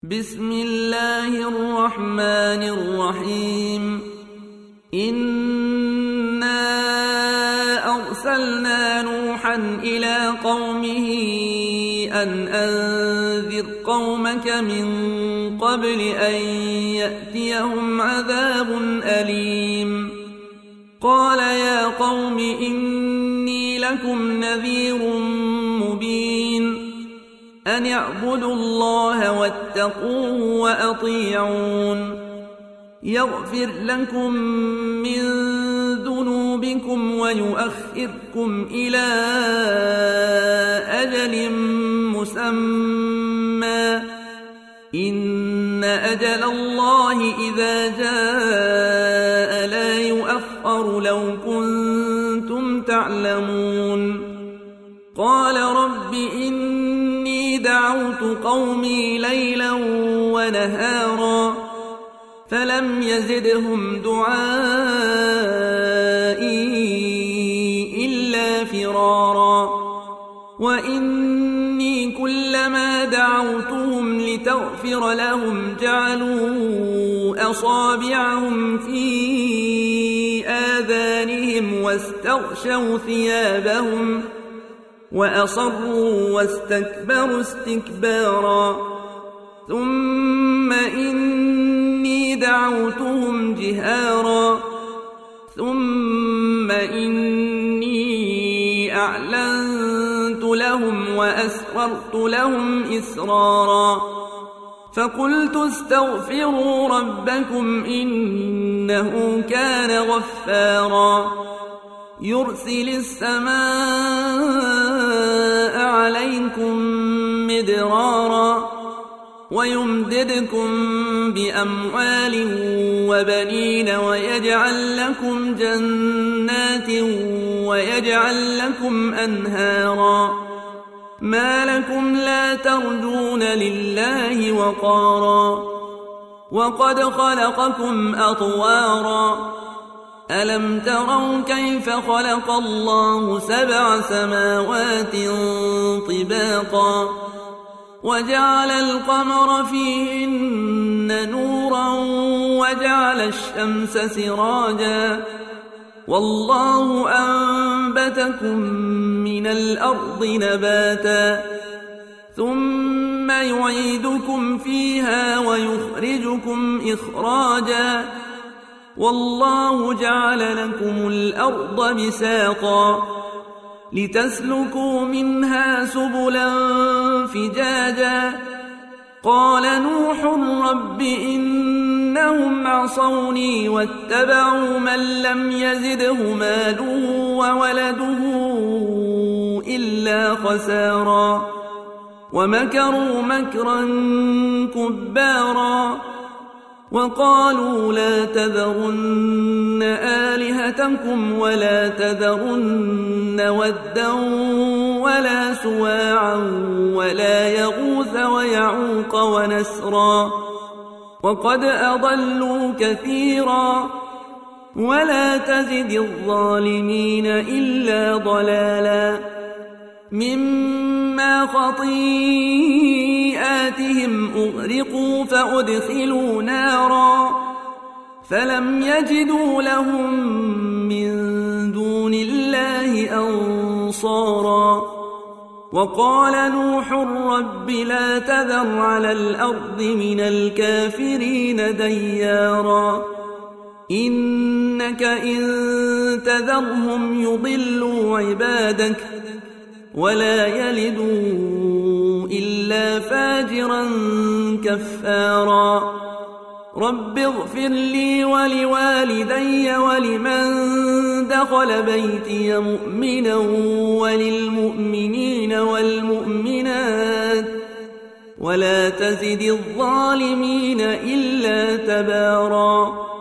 بسم الله الرحمن الرحيم. إنا أرسلنا نوحا إلى قومه أن أنذر قومك من قبل أن يأتيهم عذاب أليم. قال يا قوم إني لكم نذير مبين أن اعبدوا الله واتقوه وأطيعون يغفر لكم من ذنوبكم ويؤخركم إلى أجل مسمى إن أجل الله إذا جاء لا يؤخر لو كنتم تعلمون. قال رب إني دعوت قومي ليلا ونهارا فلم يزدهم دعائي إلا فرارا. وإني كلما دعوتهم لتغفر لهم جعلوا أصابعهم في آذانهم واستغشوا ثيابهم وأصروا واستكبروا استكبارا. ثم إني دعوتهم جهارا ثم إني أعلنت لهم وأسررت لهم إسرارا. فقلت استغفروا ربكم إنه كان غفارا يرسل السماء عليكم مدرارا ويمددكم بأموال وبنين ويجعل لكم جنات ويجعل لكم أنهارا. ما لكم لا ترجون لله وقارا وقد خلقكم أطوارا. ألم تروا كيف خلق الله 7 سماوات طباقا وجعل القمر فيهن نورا وجعل الشمس سراجا والله أنبتكم من الأرض نباتا ثم يعيدكم فيها ويخرجكم إخراجا والله جعل لكم الأرض بساطا لتسلكوا منها سبلا فجاجا. قال نوح رب إنهم عصوني واتبعوا من لم يزده ماله وولده إلا خسارا ومكروا مكرا كبارا. وقالوا لا تذرن آلهتكم ولا تذرن ودا ولا سواعا ولا يغوث ويعوق ونسرا وقد أضلوا كثيرا ولا تزد الظالمين إلا ضلالا. مما خطيئاتهم أغرقوا فأدخلوا نارا فلم يجدوا لهم من دون الله أنصارا. وقال نوح رب لا تذر على الأرض من الكافرين ديارا إنك إن تذرهم يضلوا عبادك ولا يلدوا إلا فاجرا كفارا. رب اغفر لي ولوالدي ولمن دخل بيتي مؤمنا وللمؤمنين والمؤمنات ولا تزد الظالمين إلا تبارا.